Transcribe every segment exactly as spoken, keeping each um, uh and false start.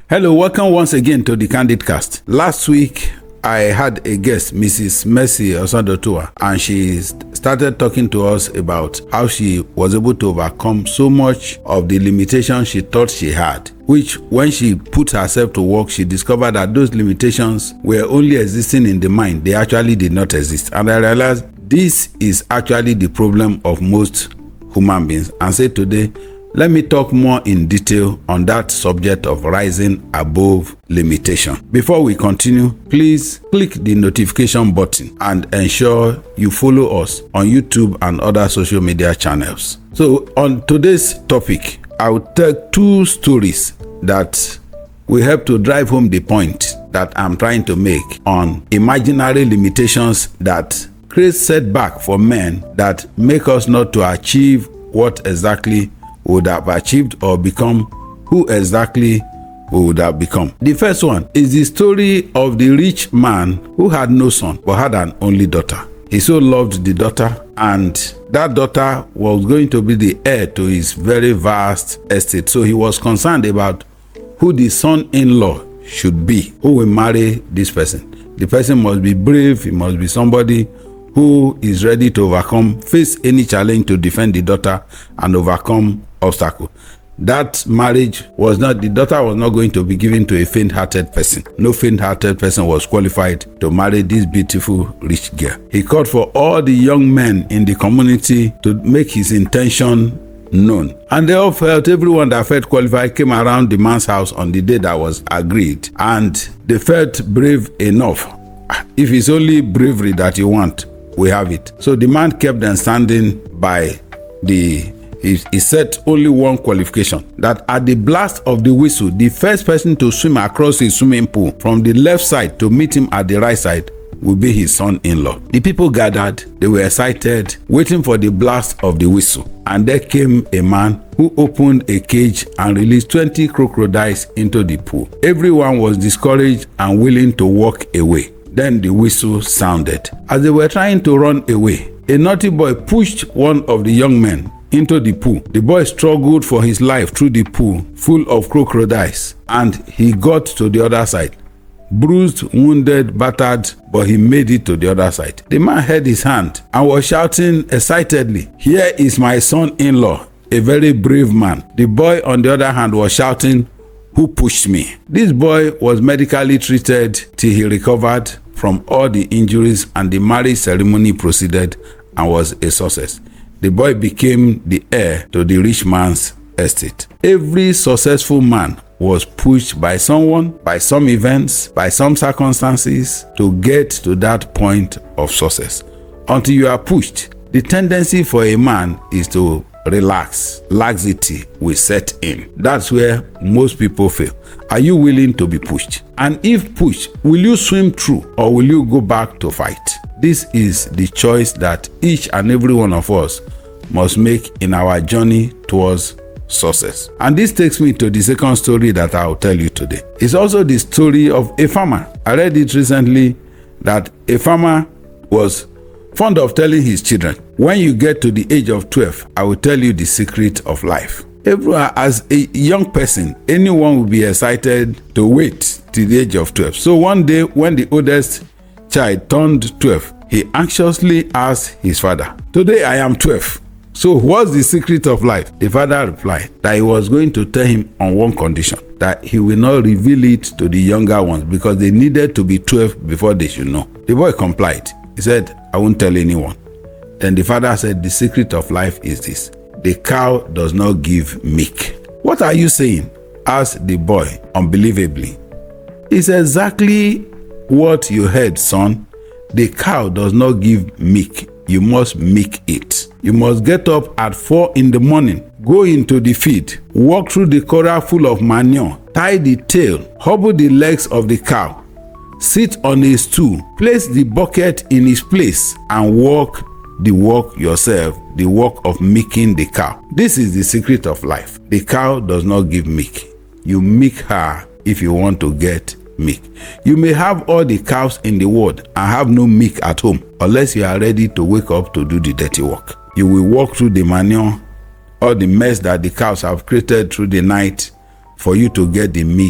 Hello, welcome once again to the Candid Cast. Last week, I had a guest, Missus Mercy Osadotua, and she started talking to us about how she was able to overcome so much of the limitations she thought she had, which when she put herself to work, she discovered that those limitations were only existing in the mind. They actually did not exist. And I realized this is actually the problem of most human beings. And so today, let me talk more in detail on that subject of rising above limitation. Before we continue, please click the notification button and ensure you follow us on YouTube and other social media channels. So on today's topic, I will tell two stories that will help to drive home the point that I'm trying to make on imaginary limitations that create setback for men that make us not to achieve what exactly would have achieved or become who exactly we would have become. The first one is the story of the rich man who had no son but had an only daughter. He so loved the daughter, and that daughter was going to be the heir to his very vast estate. So he was concerned about who the son-in-law should be, who will marry this person. The person must be brave, he must be somebody who is ready to overcome, face any challenge to defend the daughter and overcome obstacle. That marriage was not, the daughter was not going to be given to a faint-hearted person. No faint-hearted person was qualified to marry this beautiful rich girl. He called for all the young men in the community to make his intention known. And they all felt, everyone that felt qualified came around the man's house on the day that was agreed. And they felt brave enough. If it's only bravery that you want, we have it. So the man kept them standing by the He, he set only one qualification, that at the blast of the whistle, the first person to swim across his swimming pool from the left side to meet him at the right side will be his son-in-law. The people gathered, they were excited, waiting for the blast of the whistle. And there came a man who opened a cage and released twenty crocodiles into the pool. Everyone was discouraged and willing to walk away. Then the whistle sounded. As they were trying to run away, a naughty boy pushed one of the young men into the pool. The boy struggled for his life through the pool full of crocodiles, and he got to the other side. Bruised, wounded, battered, but he made it to the other side. The man held his hand and was shouting excitedly, "Here is my son-in-law, a very brave man." The boy on the other hand was shouting, "Who pushed me?" This boy was medically treated till he recovered from all the injuries, and the marriage ceremony proceeded and was a success. The boy became the heir to the rich man's estate. Every successful man was pushed by someone, by some events, by some circumstances to get to that point of success. Until you are pushed, the tendency for a man is to relax. Laxity will set in. That's where most people fail. Are you willing to be pushed? And if pushed, will you swim through or will you go back to fight? This is the choice that each and every one of us must make in our journey towards success. And this takes me to the second story that I'll tell you today. It's also the story of a farmer. I read it recently that a farmer was fond of telling his children, when you get to the age of twelve, I will tell you the secret of life. Everyone, as a young person, anyone will be excited to wait till the age of twelve. So one day when the oldest child turned twelve, he anxiously asked his father, "Today I am twelve. So what's the secret of life?" The father replied that he was going to tell him on one condition, that he will not reveal it to the younger ones because they needed to be twelve before they should know. The boy complied. He said, "I won't tell anyone." Then the father said, "The secret of life is this: the cow does not give milk." "What are you saying?" asked the boy unbelievably. "It's exactly what you heard, son. The cow does not give milk. You must milk it. You must get up at four in the morning, go into the field, walk through the corral full of manure, tie the tail, hobble the legs of the cow, sit on a stool, place the bucket in its place, and walk the walk yourself, the work of milking the cow. This is the secret of life. The cow does not give milk. You milk her if you want to get milk. You may have all the cows in the world and have no milk at home unless you are ready to wake up to do the dirty work. You will walk through the manure, all the mess that the cows have created through the night for you to get the milk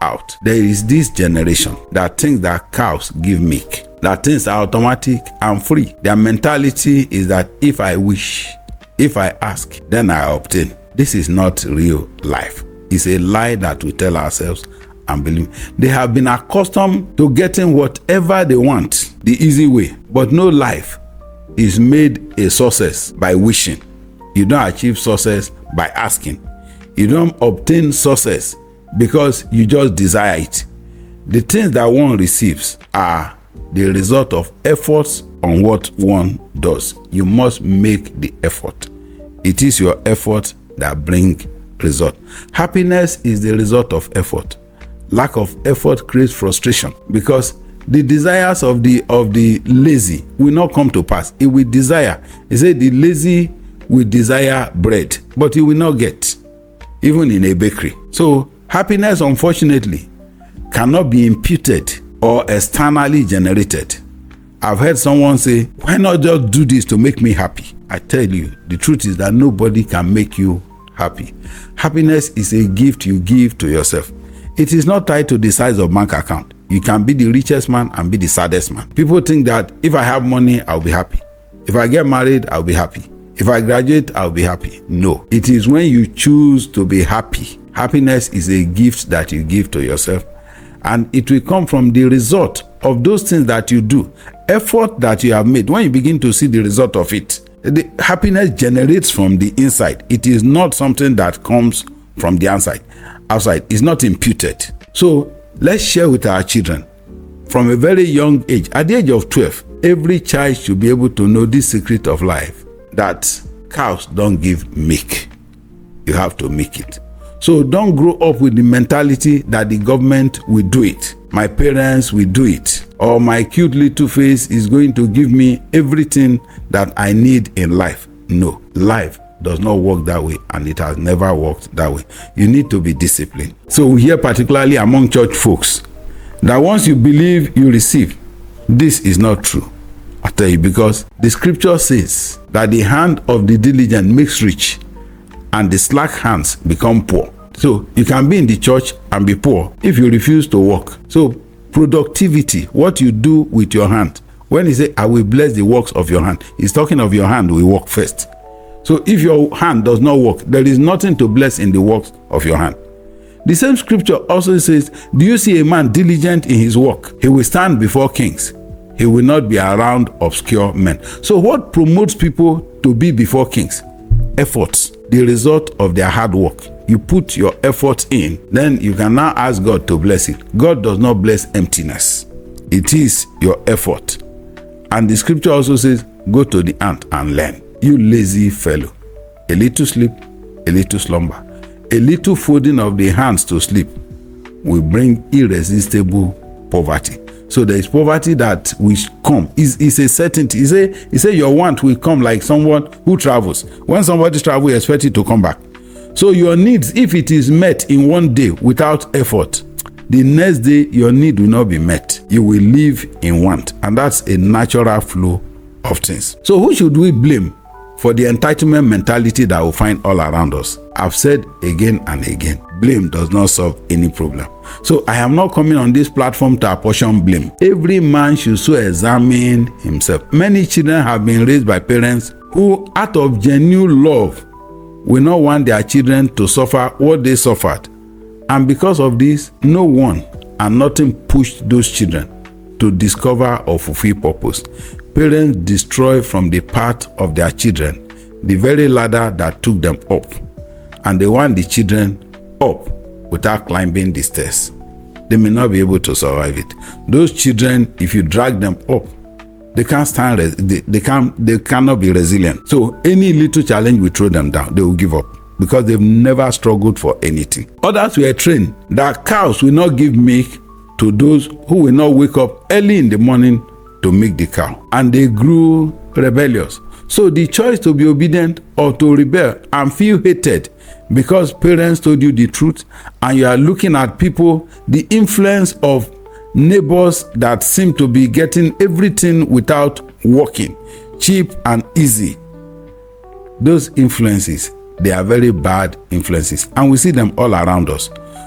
out. There is this generation that thinks that cows give milk, that things are automatic and free. Their mentality is that if I wish, if I ask, then I obtain. This is not real life. It's a lie that we tell ourselves and believe. They have been accustomed to getting whatever they want the easy way, but no life is made a success by wishing. You don't achieve success by asking. You don't obtain success because you just desire it. The things that one receives are the result of efforts on what one does. You must make the effort. It is your effort that brings result. Happiness is the result of effort. Lack of effort creates frustration because the desires of the of the lazy will not come to pass. It will desire. He said the lazy will desire bread, but he will not get, even in a bakery. So happiness, unfortunately, cannot be imputed or externally generated. I've heard someone say, why not just do this to make me happy? I tell you, the truth is that nobody can make you happy. Happiness is a gift you give to yourself. It is not tied to the size of bank account. You can be the richest man and be the saddest man. People think that if I have money, I'll be happy. If I get married, I'll be happy. If I graduate, I'll be happy. No, it is when you choose to be happy. Happiness is a gift that you give to yourself, and it will come from the result of those things that you do, effort that you have made. When you begin to see the result of it, the happiness generates from the inside. It is not something that comes from the outside. Outside, it's not imputed. So let's share with our children from a very young age. At the age of twelve, every child should be able to know this secret of life, that cows don't give milk. You have to make it. So don't grow up with the mentality that the government will do it, my parents will do it, or my cute little face is going to give me everything that I need in life. No, life does not work that way, and it has never worked that way. You need to be disciplined. So we hear particularly among church folks that once you believe, you receive. This is not true. I tell you, because the scripture says that the hand of the diligent makes rich and the slack hands become poor. So you can be in the church and be poor if you refuse to work. So productivity, what you do with your hand. When he say, I will bless the works of your hand, he's talking of your hand will work first. So if your hand does not work, there is nothing to bless in the works of your hand. The same scripture also says, do you see a man diligent in his work? He will stand before kings. He will not be around obscure men. So what promotes people to be before kings? Efforts, the result of their hard work. You put your effort in, then you can now ask God to bless it. God does not bless emptiness. It is your effort. And the scripture also says, go to the ant and learn. You lazy fellow. A little sleep, a little slumber. A little folding of the hands to sleep will bring irresistible poverty. So there is poverty that will come. It's, it's a certainty. He say, he say your want will come like someone who travels. When somebody travels, you expect it to come back. So your needs, if it is met in one day without effort, the next day your need will not be met. You will live in want. And that's a natural flow of things. So who should we blame for the entitlement mentality that we find all around us? I've said again and again, blame does not solve any problem. So I am not coming on this platform to apportion blame. Every man should so examine himself. Many children have been raised by parents who, out of genuine love, will not want their children to suffer what they suffered. And because of this, no one and nothing pushed those children to discover or fulfill purpose. Parents destroy from the path of their children the very ladder that took them up, and they want the children up without climbing the stairs. They may not be able to survive it. Those children, if you drag them up, they can't stand. Res- they, they can they cannot be resilient. So any little challenge will throw them down. They will give up because they've never struggled for anything. Others were trained that cows will not give milk to those who will not wake up early in the morning to milk the cow, and they grew rebellious. So the choice to be obedient or to rebel and feel hated because parents told you the truth, and you are looking at people, the influence of neighbors that seem to be getting everything without working, cheap and easy. Those influences, they are very bad influences, and we see them all around us.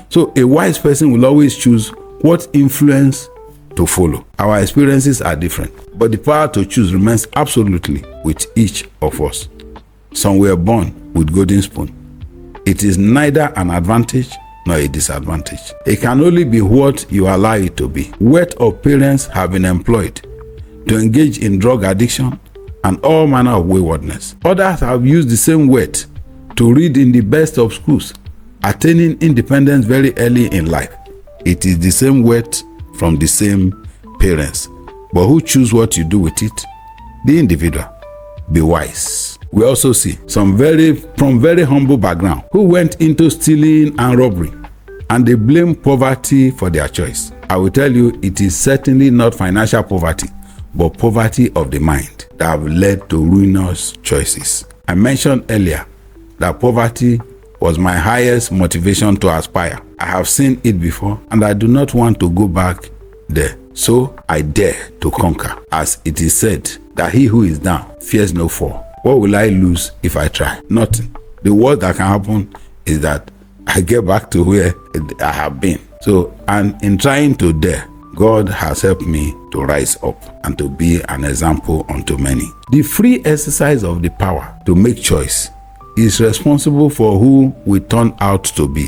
So a wise person will always choose what influence to follow. Our experiences are different, but the power to choose remains absolutely with each of us. Some were born with golden spoon. It is neither an advantage nor a disadvantage. It can only be what you allow it to be. Wealth of parents have been employed to engage in drug addiction and all manner of waywardness. Others have used the same wealth to read in the best of schools, attaining independence very early in life. It is the same wealth from the same parents. But who choose what you do with it? The individual. Be wise. We also see some very from very humble background who went into stealing and robbery, and they blame poverty for their choice. I will tell you, it is certainly not financial poverty, but poverty of the mind that have led to ruinous choices. I mentioned earlier that poverty was my highest motivation to aspire. I have seen it before, and I do not want to go back there. So I dare to conquer, as it is said that he who is down fears no fall. What will I lose if I try? Nothing. The worst that can happen is that I get back to where I have been. So, and in trying to dare, God has helped me to rise up and to be an example unto many. The free exercise of the power to make choice is responsible for who we turn out to be.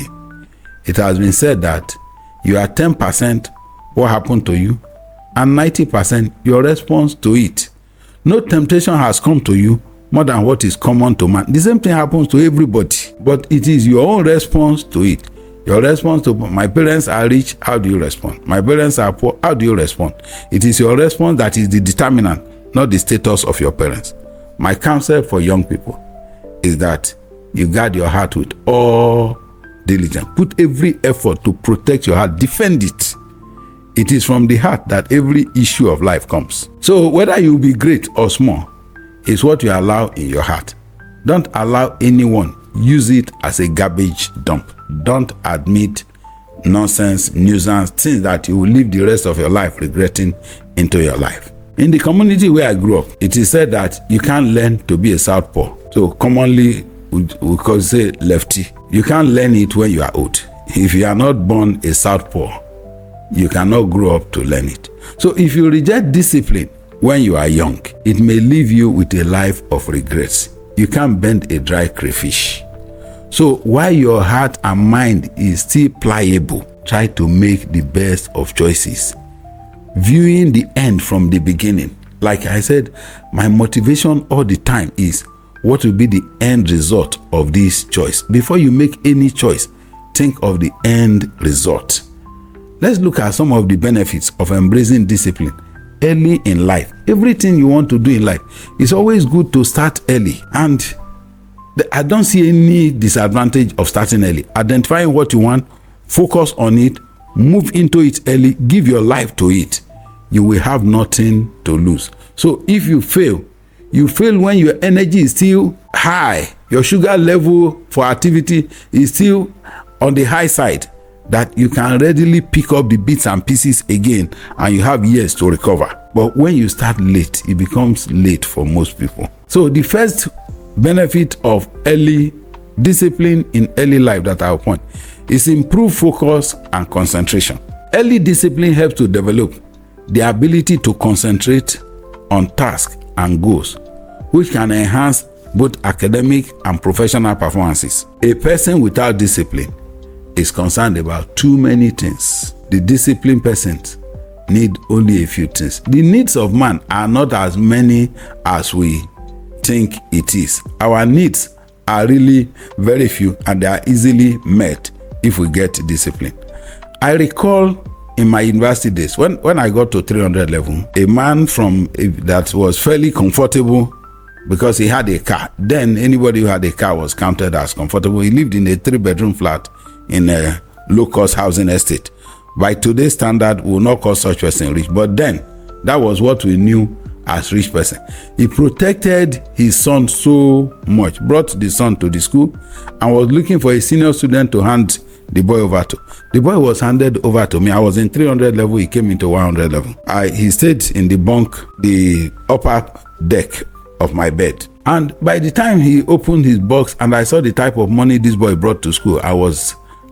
It has been said that you are ten percent what happened to you and ninety percent your response to it. No temptation has come to you more than what is common to man. The same thing happens to everybody, but it is your own response to it. Your response to, my parents are rich, how do you respond? My parents are poor, how do you respond? It is your response that is the determinant, not the status of your parents. My counsel for young people is that you guard your heart with all diligence. Put every effort to protect your heart. Defend it. It is from the heart that every issue of life comes. So whether you be great or small, is what you allow in your heart. Don't allow anyone use it as a garbage dump. Don't admit nonsense, nuisance, things that you will live the rest of your life regretting into your life. In the community where I grew up, it is said that you can't learn to be a southpaw. So commonly we, we could say lefty. You can't learn it when you are old. If you are not born a southpaw, you cannot grow up to learn it. So if you reject discipline when you are young, it may leave you with a life of regrets. You can't bend a dry crayfish. So while your heart and mind is still pliable, try to make the best of choices, viewing the end from the beginning. Like I said, my motivation all the time is what will be the end result of this choice. Before you make any choice, think of the end result. Let's look at some of the benefits of embracing discipline early in life. Everything you want to do in life, it's always good to start early, and I don't see any disadvantage of starting early. Identifying what you want, focus on it, move into it early, give your life to it. You will have nothing to lose. So if you fail, you fail when your energy is still high, your sugar level for activity is still on the high side, that you can readily pick up the bits and pieces again and you have years to recover. But when you start late, it becomes late for most people. So the first benefit of early discipline in early life that I'll point is improved focus and concentration. Early discipline helps to develop the ability to concentrate on tasks and goals, which can enhance both academic and professional performances. A person without discipline is concerned about too many things. The disciplined person need only a few things. The needs of man are not as many as we think it is. Our needs are really very few, and they are easily met if we get discipline. I recall in my university days, when, when I got to three hundred level, a man from a, that was fairly comfortable because he had a car. Then anybody who had a car was counted as comfortable. He lived in a three-bedroom flat in a low-cost housing estate. By today's standard, we will not call such person rich, but then that was what we knew as rich person. He protected his son so much, brought the son to the school, and was looking for a senior student to hand the boy over to. The boy was handed over to me. I was in three hundred level, he came into one hundred level. I he stayed in the bunk, the upper deck of my bed. And by the time he opened his box and I saw the type of money this boy brought to school, I was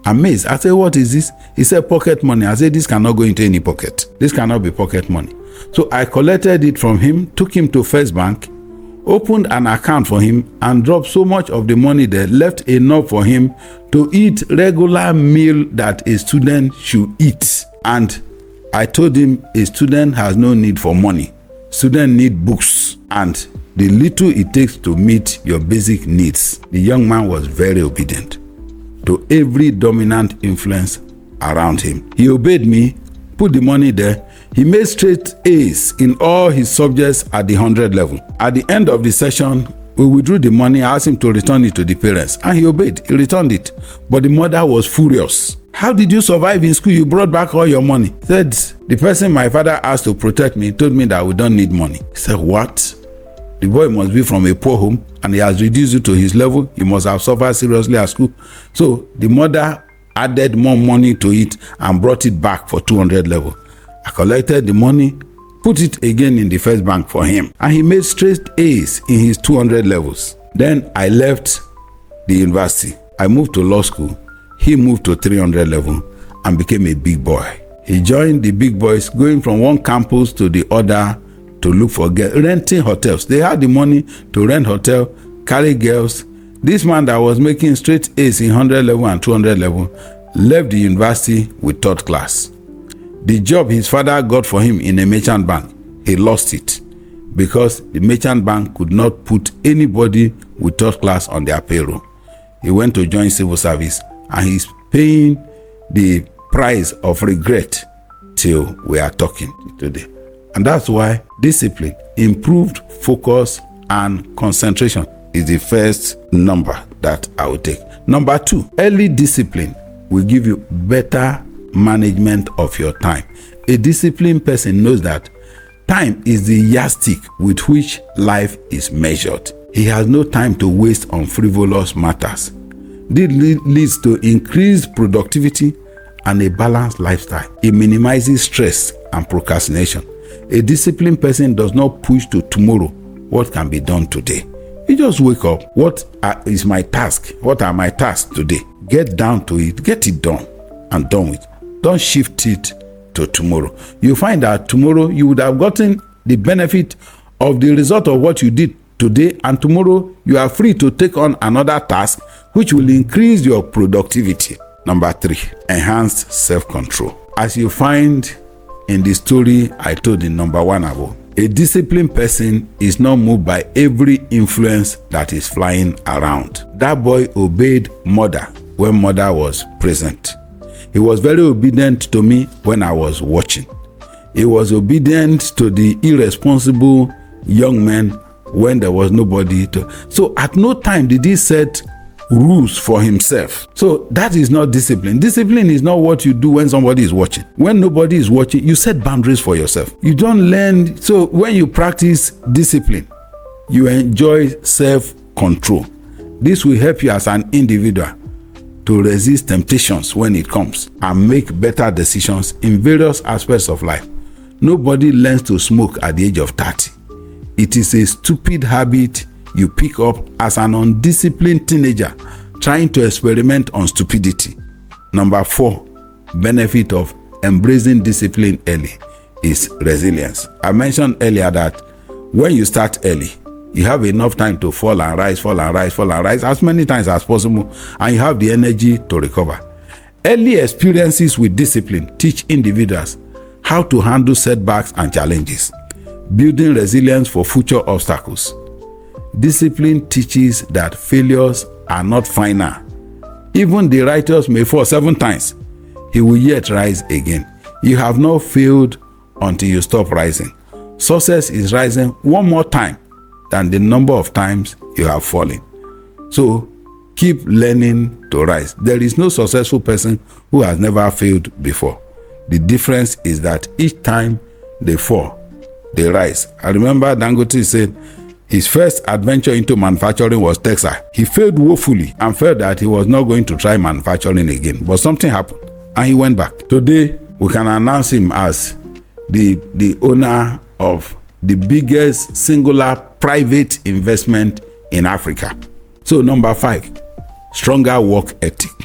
amazed. I said, what is this? He said, pocket money. I said, this cannot go into any pocket. This cannot be pocket money. So I collected it from him, took him to First Bank, opened an account for him, and dropped so much of the money there, left enough for him to eat regular meal that a student should eat. And I told him a student has no need for money. Students need books and the little it takes to meet your basic needs. The young man was very obedient to every dominant influence around him. He obeyed me, put the money there. He made straight A's in all his subjects at the one hundred level. At the end of the session, we withdrew the money. I asked him to return it to the parents, and he obeyed. He returned it. But the mother was furious. How did you survive in school? You brought back all your money. He said, the person my father asked to protect me told me that we don't need money. He said, what? The boy must be from a poor home and he has reduced it to his level. He must have suffered seriously at school. So the mother added more money to it and brought it back for two hundred level. I collected the money, put it again in the First Bank for him, and he made straight A's in his two hundred levels. Then I left the university. I moved to law school. He moved to three hundred level and became a big boy. He joined the big boys, going from one campus to the other to look for girls, renting hotels. They had the money to rent hotel, carry girls. This man that was making straight A's in one hundred level and two hundred level left the university with third class. The job his father got for him in a merchant bank, he lost it because the merchant bank could not put anybody with third class on their payroll. He went to join civil service and he's paying the price of regret till we are talking today. And that's why discipline, improved focus, and concentration is the first number that I will take. Number two, early discipline will give you better management of your time. A disciplined person knows that time is the yardstick with which life is measured. He has no time to waste on frivolous matters. This leads to increased productivity and a balanced lifestyle. It minimizes stress and procrastination. A disciplined person does not push to tomorrow what can be done today. You just wake up. What is my task? What are my tasks today? Get down to it. Get it done and done with. Don't shift it to tomorrow. You find that tomorrow you would have gotten the benefit of the result of what you did today, and tomorrow you are free to take on another task which will increase your productivity. Number three, enhanced self-control. As you find in the story I told in number one above, a disciplined person is not moved by every influence that is flying around. That boy obeyed mother when mother was present. He was very obedient to me when I was watching. He was obedient to the irresponsible young men when there was nobody to. So at no time did he set rules for himself. So that is not discipline. Discipline is not what you do when somebody is watching. When nobody is watching, you set boundaries for yourself. You don't learn. So when you practice discipline, you enjoy self-control. This will help you as an individual to resist temptations when it comes and make better decisions in various aspects of life. Nobody learns to smoke at the age of thirty. It is a stupid habit you pick up as an undisciplined teenager trying to experiment on stupidity. Number four, benefit of embracing discipline early is resilience. I mentioned earlier that when you start early, you have enough time to fall and rise, fall and rise, fall and rise as many times as possible, and you have the energy to recover. Early experiences with discipline teach individuals how to handle setbacks and challenges, building resilience for future obstacles. Discipline teaches that failures are not final. Even the righteous may fall seven times. He will yet rise again. You have not failed until you stop rising. Success is rising one more time than the number of times you have fallen. So keep learning to rise. There is no successful person who has never failed before. The difference is that each time they fall, they rise. I remember Dangote said his first adventure into manufacturing was Texas. He failed woefully and felt that he was not going to try manufacturing again. But something happened and he went back. Today, we can announce him as the, the owner of the biggest singular private investment in Africa. So number five, stronger work ethic.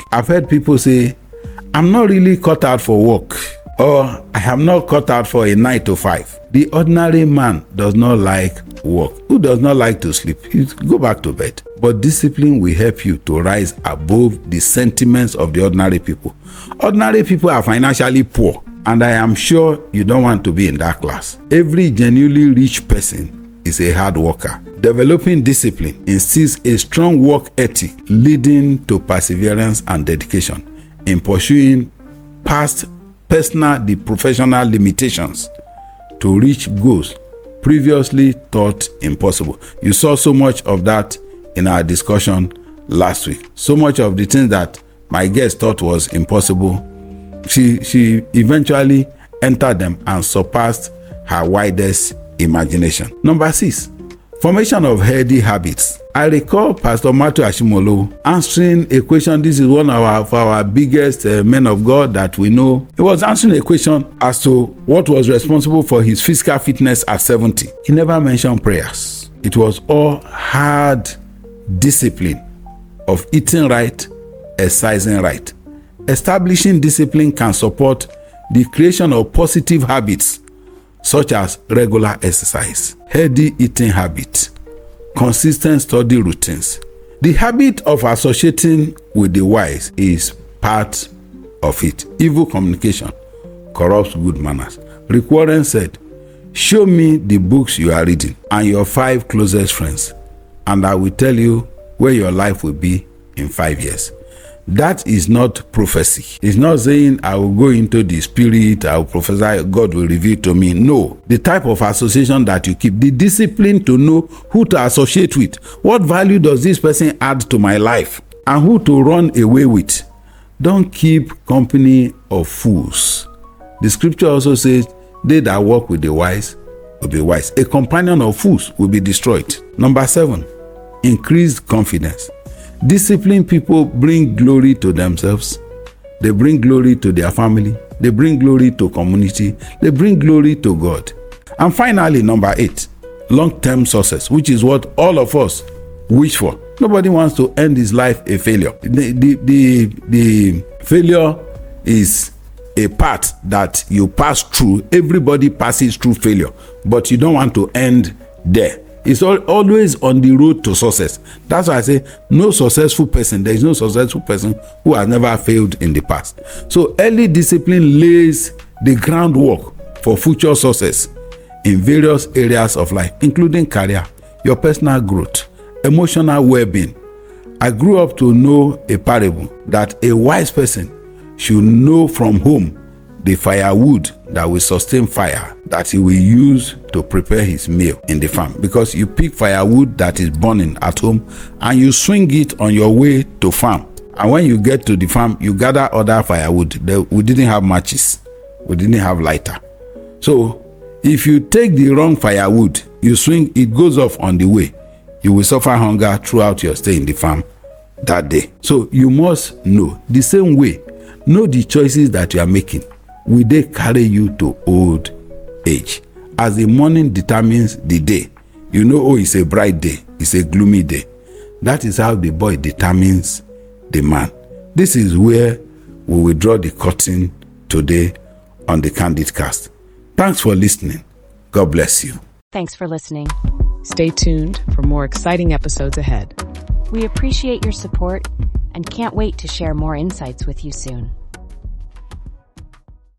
I've heard people say, I'm not really cut out for work, or I am not cut out for a nine to five. The ordinary man does not like work. Who does not like to sleep? You go back to bed. But discipline will help you to rise above the sentiments of the ordinary people. Ordinary people are financially poor, and I am sure you don't want to be in that class. Every genuinely rich person is a hard worker. Developing discipline instills a strong work ethic, leading to perseverance and dedication in pursuing past personal the professional limitations to reach goals previously thought impossible. You saw so much of that in our discussion last week. So much of the things that my guest thought was impossible, she she eventually entered them and surpassed her widest imagination. Number six, formation of healthy habits. I recall Pastor Matthew Ashimolo answering a question. This is one of our, of our biggest uh, men of God that we know. He was answering a question as to what was responsible for his physical fitness at seventy. He never mentioned prayers. It was all hard discipline of eating right, exercising right. Establishing discipline can support the creation of positive habits such as regular exercise, healthy eating habits, consistent study routines. The habit of associating with the wise is part of it. Evil communication corrupts good manners. Rick Warren said, "Show me the books you are reading and your five closest friends, and I will tell you where your life will be in five years." That is not prophecy. It's not saying I will go into the spirit, I will prophesy, God will reveal to me. No. The type of association that you keep, the discipline to know who to associate with. What value does this person add to my life? And who to run away with? Don't keep company of fools. The scripture also says, they that walk with the wise will be wise. A companion of fools will be destroyed. Number seven, increased confidence. Disciplined people bring glory to themselves. They bring glory to their family. They bring glory to community. They bring glory to God. And finally, number eight, long-term success, which is what all of us wish for. Nobody wants to end his life a failure. The, the, the, the failure is a path that you pass through. Everybody passes through failure, but you don't want to end there. It's always on the road to success. That's why I say no successful person, there is no successful person who has never failed in the past. So early discipline lays the groundwork for future success in various areas of life, including career, your personal growth, emotional well-being. I grew up to know a parable that a wise person should know from home the firewood that will sustain fire that he will use to prepare his meal in the farm, because you pick firewood that is burning at home and you swing it on your way to farm, and when you get to the farm you gather other firewood. We didn't have matches, we didn't have lighter, so if you take the wrong firewood, you swing, it goes off on the way, you will suffer hunger throughout your stay in the farm that day. So you must know the same way, know the choices that you are making. Will they carry you to old age? As the morning determines the day, you know, oh, it's a bright day, it's a gloomy day. That is how the boy determines the man. This is where we will draw the curtain today on the Candid Cast. Thanks for listening. God bless you. Thanks for listening. Stay tuned for more exciting episodes ahead. We appreciate your support and can't wait to share more insights with you soon.